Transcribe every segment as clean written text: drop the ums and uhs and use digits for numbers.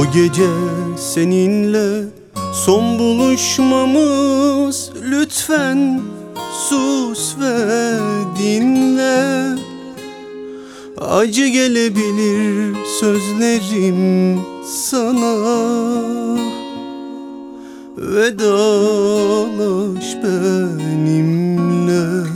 Bu gece seninle son buluşmamız, lütfen sus ve dinle. Acı gelebilir sözlerim sana, vedalaş benimle.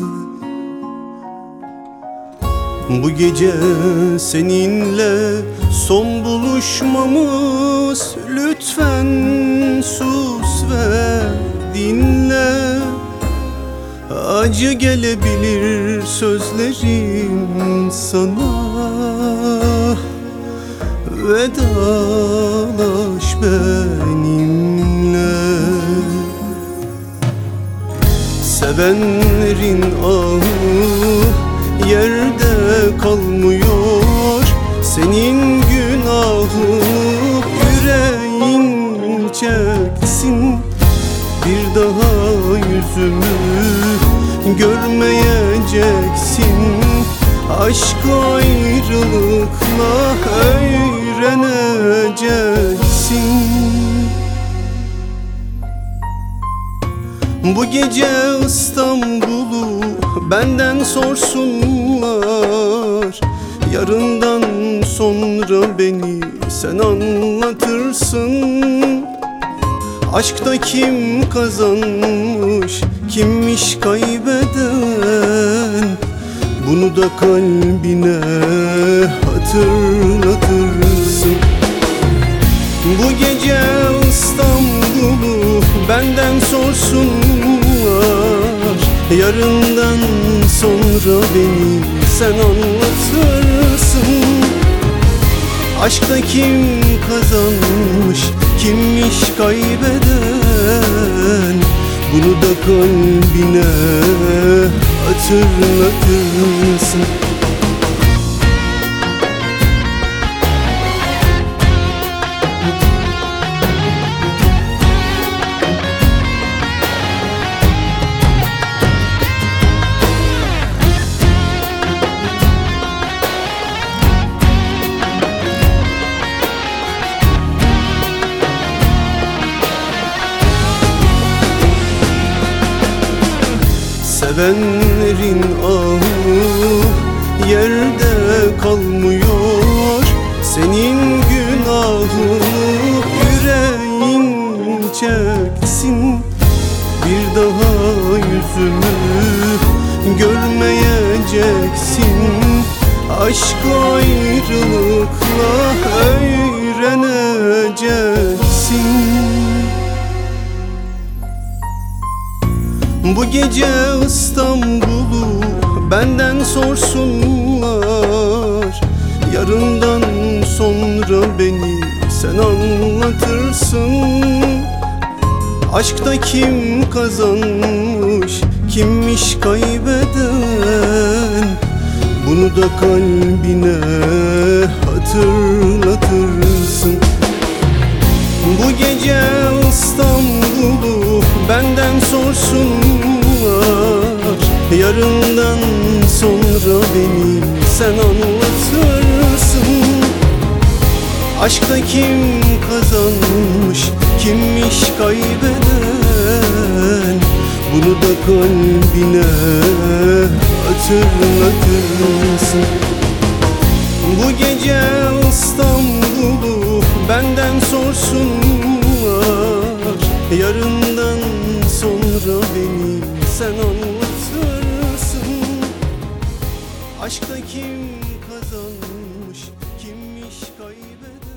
Bu gece seninle son buluşmamız, lütfen sus ve dinle. Acı gelebilir sözlerim sana, vedalaş benimle. Sevenlerin ahı yerde kalmıyor, senin günahını yüreğin çeksin. Bir daha yüzümü görmeyeceksin, aşk ayrılıkla öğreneceksin. Bu gece İstanbul'u benden sorsunlar, yarından sonra beni sen anlatırsın. Aşkta kim kazanmış, kimmiş kaybeden, bunu da kalbine hatırlatırsın. Bu gece İstanbul'u benden sorsunlar, yarından sonra beni sen anlatırsın. Aşkta kim kazanmış, kimmiş kaybeden, bunu da kalbine hatırlatırsın. Sevenlerin ahı yerde kalmıyor, senin günahını yüreğin çeksin. Bir daha yüzümü görmeyeceksin, aşk ayrılıkla öğreneceksin. Bu gece İstanbul'u benden sorsunlar, yarından sonra beni sen anlatırsın. Aşkta kim kazanmış, kimmiş kaybeden, bunu da kalbine hatırlatırsın. Bu gece İstanbul'u benden sorsunlar, yarından sonra beni sen anlatırsın. Aşkta kim kazanmış, kimmiş kaybeden, bunu da kalbine hatırlatırsın. Bu gece İstanbul'u benden sorsunlar, yarından sonra beni sen anlatırsın. Aşkta kim kazanmış, kimmiş kaybeden.